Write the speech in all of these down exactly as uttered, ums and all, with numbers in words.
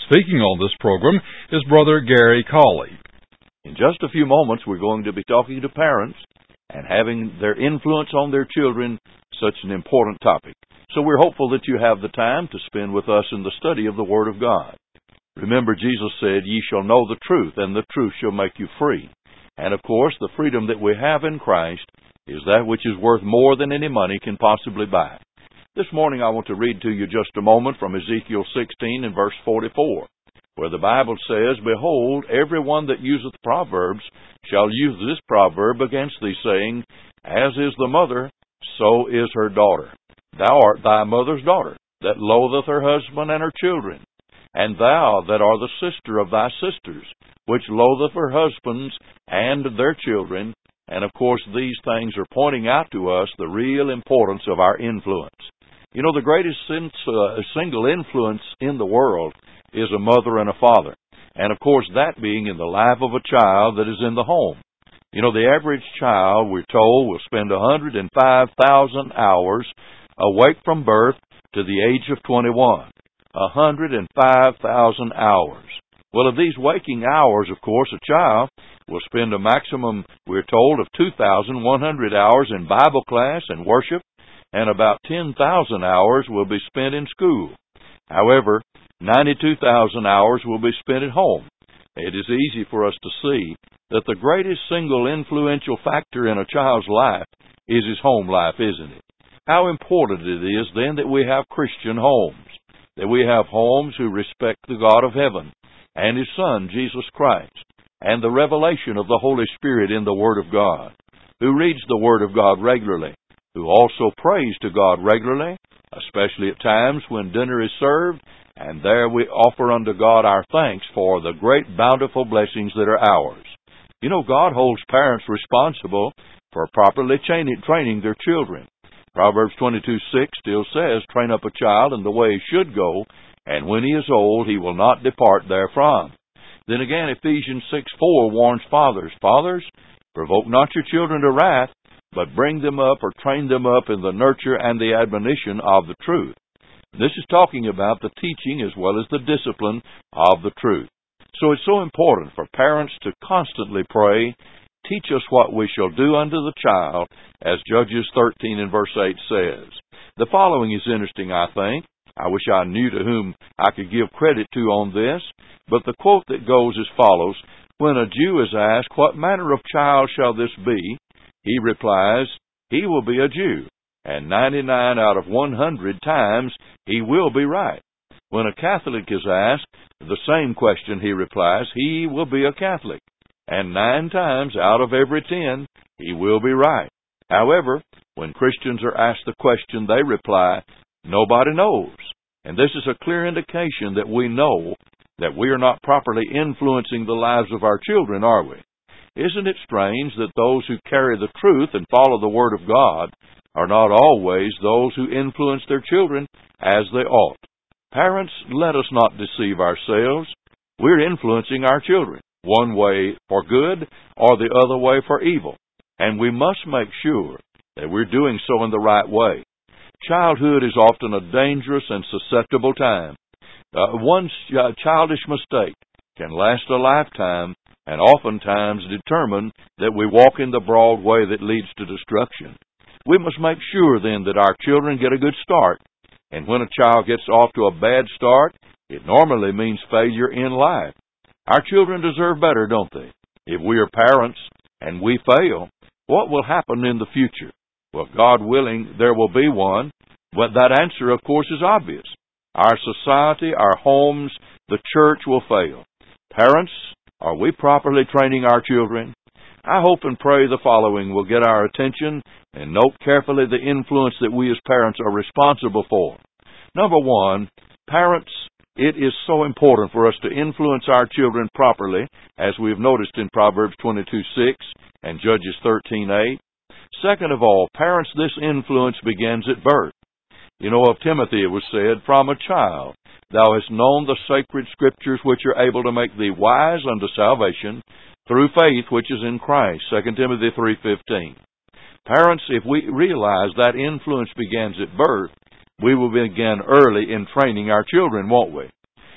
Speaking on this program is Brother Gary Cawley. In just a few moments, we're going to be talking to parents and having their influence on their children, such an important topic. So we're hopeful that you have the time to spend with us in the study of the Word of God. Remember, Jesus said, "Ye shall know the truth, and the truth shall make you free." And of course, the freedom that we have in Christ is that which is worth more than any money can possibly buy. This morning I want to read to you just a moment from Ezekiel sixteen and verse forty-four, where the Bible says, "Behold, every one that useth proverbs shall use this proverb against thee, saying, As is the mother, so is her daughter. Thou art thy mother's daughter, that loatheth her husband and her children. And thou that art the sister of thy sisters, which loatheth her husbands and their children." And of course, these things are pointing out to us the real importance of our influence. You know, the greatest sense, uh, single influence in the world is a mother and a father. And of course, that being in the life of a child that is in the home. You know, the average child, we're told, will spend one hundred five thousand hours awake from birth to the age of twenty-one. one hundred five thousand hours. Well, of these waking hours, of course, a child will spend a maximum, we're told, of two thousand one hundred hours in Bible class and worship, and about ten thousand hours will be spent in school. However, ninety-two thousand hours will be spent at home. It is easy for us to see that the greatest single influential factor in a child's life is his home life, isn't it? How important it is then that we have Christian homes, that we have homes who respect the God of heaven and His Son, Jesus Christ, and the revelation of the Holy Spirit in the Word of God, who reads the Word of God regularly, who also prays to God regularly, especially at times when dinner is served, and there we offer unto God our thanks for the great bountiful blessings that are ours. You know, God holds parents responsible for properly training their children. Proverbs twenty-two six still says, "Train up a child in the way he should go, and when he is old, he will not depart therefrom." Then again, Ephesians six four warns fathers, "Fathers, provoke not your children to wrath, but bring them up or train them up in the nurture and the admonition of the truth." This is talking about the teaching as well as the discipline of the truth. So it's so important for parents to constantly pray, "Teach us what we shall do unto the child," as Judges thirteen and verse eight says. The following is interesting, I think. I wish I knew to whom I could give credit to on this, but the quote that goes as follows: "When a Jew is asked, What manner of child shall this be?" he replies, "He will be a Jew," and ninety-nine out of one hundred times he will be right. When a Catholic is asked the same question, he replies, "He will be a Catholic," and nine times out of every ten he will be right. However, when Christians are asked the question, they reply, "Nobody knows." And this is a clear indication that we know that we are not properly influencing the lives of our children, are we? Isn't it strange that those who carry the truth and follow the Word of God are not always those who influence their children as they ought? Parents, let us not deceive ourselves. We're influencing our children, one way for good or the other way for evil. And we must make sure that we're doing so in the right way. Childhood is often a dangerous and susceptible time. Uh, one ch- childish mistake can last a lifetime and oftentimes determine that we walk in the broad way that leads to destruction. We must make sure then that our children get a good start. And when a child gets off to a bad start, it normally means failure in life. Our children deserve better, don't they? If we are parents and we fail, what will happen in the future? Well, God willing, there will be one. But that answer, of course, is obvious. Our society, our homes, the church will fail. Parents, are we properly training our children? I hope and pray the following will get our attention, and note carefully the influence that we as parents are responsible for. Number one, parents, it is so important for us to influence our children properly, as we have noticed in Proverbs twenty-two six and Judges thirteen eight. Second of all, parents, this influence begins at birth. You know, of Timothy it was said, "From a child thou hast known the sacred Scriptures, which are able to make thee wise unto salvation through faith which is in Christ." Second Timothy three fifteen. Parents, if we realize that influence begins at birth, we will begin early in training our children, won't we?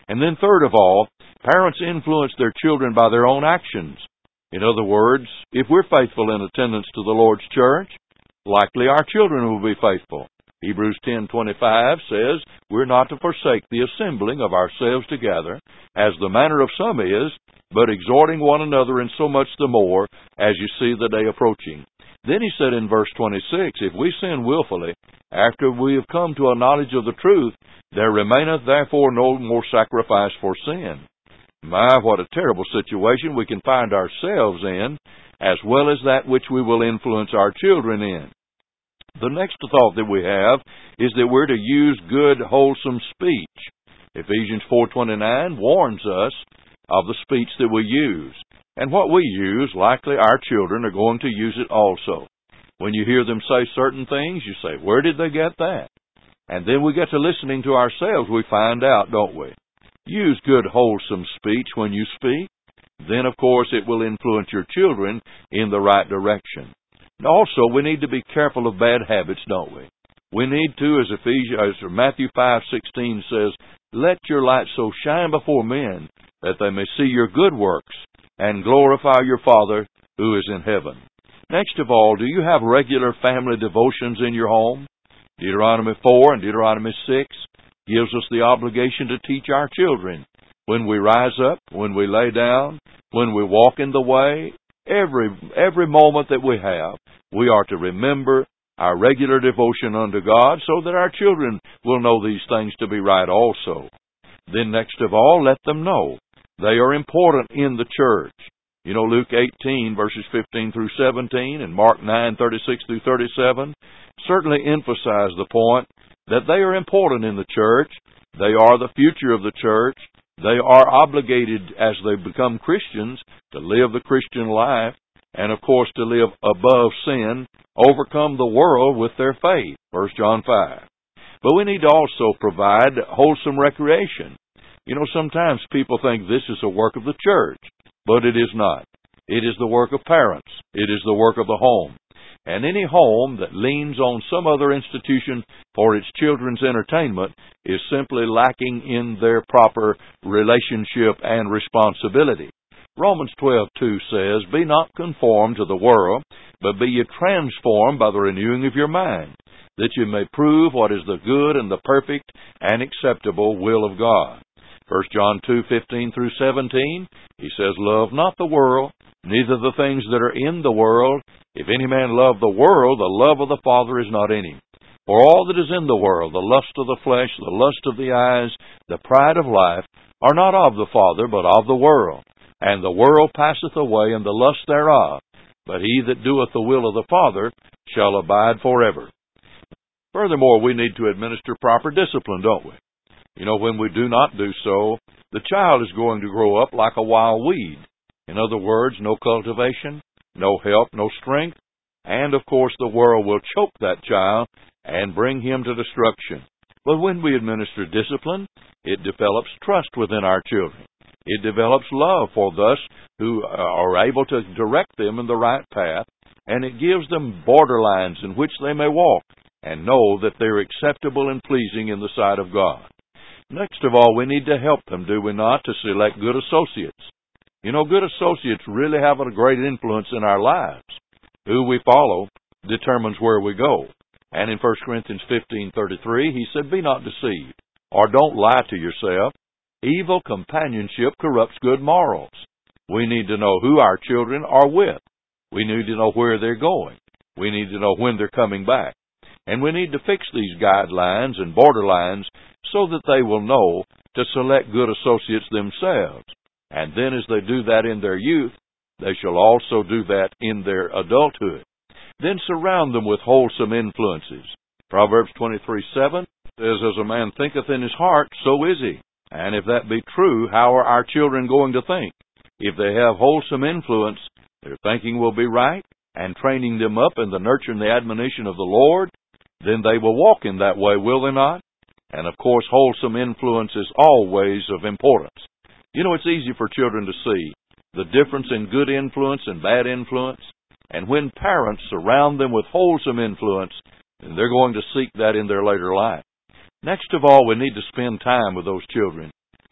And then third of all, parents influence their children by their own actions. In other words, if we're faithful in attendance to the Lord's church, likely our children will be faithful. Hebrews ten twenty-five says, we're not to forsake the assembling of ourselves together, as the manner of some is, but exhorting one another, and so much the more, as you see the day approaching. Then he said in verse twenty-six, if we sin willfully, after we have come to a knowledge of the truth, there remaineth therefore no more sacrifice for sin. My, what a terrible situation we can find ourselves in, as well as that which we will influence our children in. The next thought that we have is that we're to use good, wholesome speech. Ephesians four twenty-nine warns us of the speech that we use. And what we use, likely our children are going to use it also. When you hear them say certain things, you say, where did they get that? And then we get to listening to ourselves, we find out, don't we? Use good, wholesome speech when you speak. Then, of course, it will influence your children in the right direction. And also, we need to be careful of bad habits, don't we? We need to, as Ephesians, as Matthew five sixteen says, let your light so shine before men that they may see your good works and glorify your Father who is in heaven. Next of all, do you have regular family devotions in your home? Deuteronomy four and Deuteronomy six gives us the obligation to teach our children. When we rise up, when we lay down, when we walk in the way, every every moment that we have, we are to remember our regular devotion unto God so that our children will know these things to be right also. Then next of all, let them know they are important in the church. You know, Luke eighteen, verses fifteen through seventeen, and Mark nine, thirty-six through thirty-seven, certainly emphasize the point that they are important in the church. They are the future of the church. They are obligated, as they become Christians, to live the Christian life, and of course to live above sin, overcome the world with their faith, First John five. But we need to also provide wholesome recreation. You know, sometimes people think this is a work of the church, but it is not. It is the work of parents. It is the work of the home. And any home that leans on some other institution for its children's entertainment is simply lacking in their proper relationship and responsibility. Romans twelve two says, be not conformed to the world, but be ye transformed by the renewing of your mind, that you may prove what is the good and the perfect and acceptable will of God. First John two fifteen through seventeen, he says, love not the world, neither the things that are in the world. If any man love the world, the love of the Father is not in him. For all that is in the world, the lust of the flesh, the lust of the eyes, the pride of life, are not of the Father, but of the world. And the world passeth away, and the lust thereof. But he that doeth the will of the Father shall abide forever. Furthermore, we need to administer proper discipline, don't we? You know, when we do not do so, the child is going to grow up like a wild weed. In other words, no cultivation, no help, no strength, and of course the world will choke that child and bring him to destruction. But when we administer discipline, it develops trust within our children. It develops love for those who are able to direct them in the right path, and it gives them borderlines in which they may walk and know that they're acceptable and pleasing in the sight of God. Next of all, we need to help them, do we not, to select good associates. You know, good associates really have a great influence in our lives. Who we follow determines where we go. And in First Corinthians fifteen thirty-three, he said, be not deceived, or don't lie to yourself. Evil companionship corrupts good morals. We need to know who our children are with. We need to know where they're going. We need to know when they're coming back. And we need to fix these guidelines and borderlines so that they will know to select good associates themselves. And then as they do that in their youth, they shall also do that in their adulthood. Then surround them with wholesome influences. Proverbs twenty-three seven says, as a man thinketh in his heart, so is he. And if that be true, how are our children going to think? If they have wholesome influence, their thinking will be right, and training them up in the nurture and the admonition of the Lord, then they will walk in that way, will they not? And of course, wholesome influence is always of importance. You know, it's easy for children to see the difference in good influence and bad influence. And when parents surround them with wholesome influence, then they're going to seek that in their later life. Next of all, we need to spend time with those children.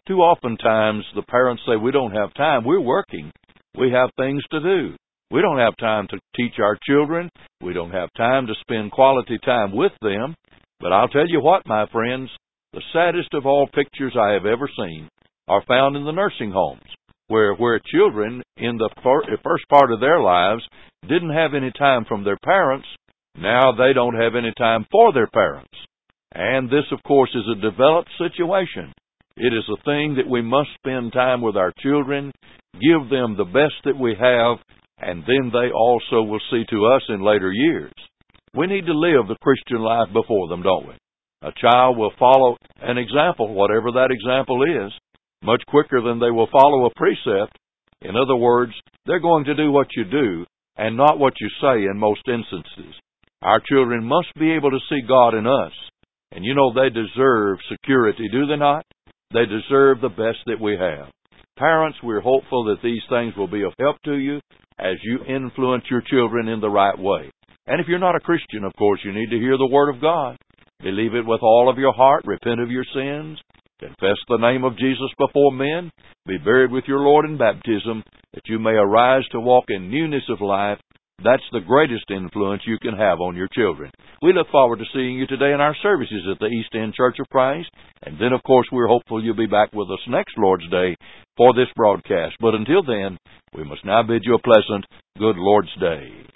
Too often times the parents say, we don't have time. We're working. We have things to do. We don't have time to teach our children. We don't have time to spend quality time with them. But I'll tell you what, my friends, the saddest of all pictures I have ever seen are found in the nursing homes, where, where children in the first part of their lives didn't have any time from their parents. Now they don't have any time for their parents. And this, of course, is a developed situation. It is a thing that we must spend time with our children, give them the best that we have, and then they also will see to us in later years. We need to live the Christian life before them, don't we? A child will follow an example, whatever that example is, much quicker than they will follow a precept. In other words, they're going to do what you do and not what you say in most instances. Our children must be able to see God in us. And you know they deserve security, do they not? They deserve the best that we have. Parents, we're hopeful that these things will be of help to you as you influence your children in the right way. And if you're not a Christian, of course, you need to hear the Word of God. Believe it with all of your heart, repent of your sins, confess the name of Jesus before men, be buried with your Lord in baptism, that you may arise to walk in newness of life. That's the greatest influence you can have on your children. We look forward to seeing you today in our services at the East End Church of Christ. And then, of course, we're hopeful you'll be back with us next Lord's Day for this broadcast. But until then, we must now bid you a pleasant, good Lord's Day.